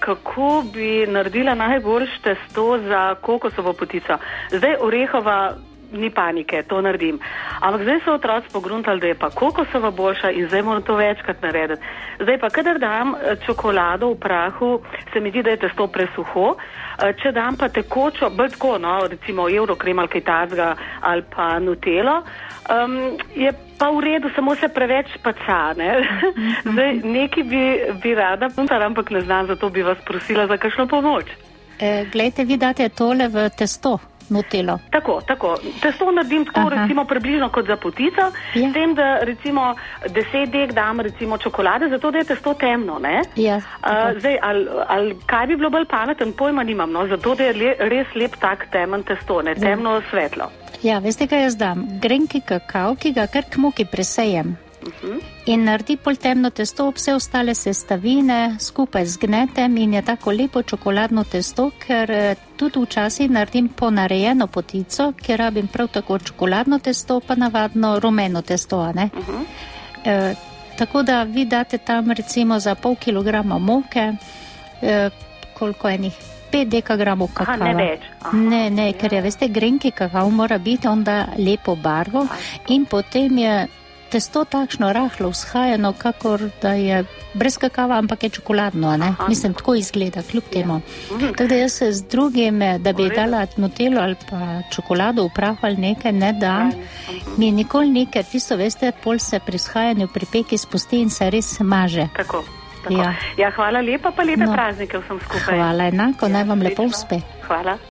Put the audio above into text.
kako bi naredila najboljše testo za kokosovo potico. Zdaj orehova ni panike, to naredim. Ampak zdaj so otroci pogruntali, da je pa kokosova boljša in zdaj moram to večkrat narediti. Zdaj pa, kadar dam čokolado v prahu, se mi zdi, da je testo presuho. Če dam pa tekočo, bolj tako, no, recimo Eurokrem ali kaj tazga ali pa Nutelo, je pa v redu, samo se preveč paca, ne. Zdaj, nekaj bi rada, ampak ne znam, zato bi vas prosila za kakšno pomoč. Glejte, vi date tole v testo. Nutelo. Tako. Testo naredim tako, recimo približno kot za potico, s tem, da recimo 10 dek dam recimo čokolade, zato da je testo temno, ne? Ja. Zdaj, ali kaj bi bilo bolj pameten, pojma nimam, no, zato da je res lep tak temen testo, ne, temno svetlo. Ja, veste, kaj jaz dam? Grenki kakav, ki ga kar k muki presejem. In naredi pol temno testo, vse ostale sestavine skupaj zgnetem in je tako lepo čokoladno testo, ker tudi včasih naredim ponarejeno potico, ker rabim prav tako čokoladno testo, pa navadno rumeno testo, ne? Tako da vi date tam recimo za pol kilograma moke, koliko enih 5 dekagramov kakava. Ne več. Ne, ker je, veste, grenki kakav mora biti onda lepo barvo in potem je testo takšno rahlo vzhajeno, kakor da je brez kakava, ampak je čokoladno, ne? Mislim, tako izgleda, kljub temu. Tako da jaz se z drugim, da bi dala Nutelo ali pa čokolado v prahu ali nekaj, ne dam. Mi nikoli ni, ker tisto, veste, pol se pri vzhajanju pri peki spusti in se res maže. Tako. Ja, hvala lepa, pa lepe praznike vsem skupaj. Hvala enako, naj vam lepo uspe. Hvala.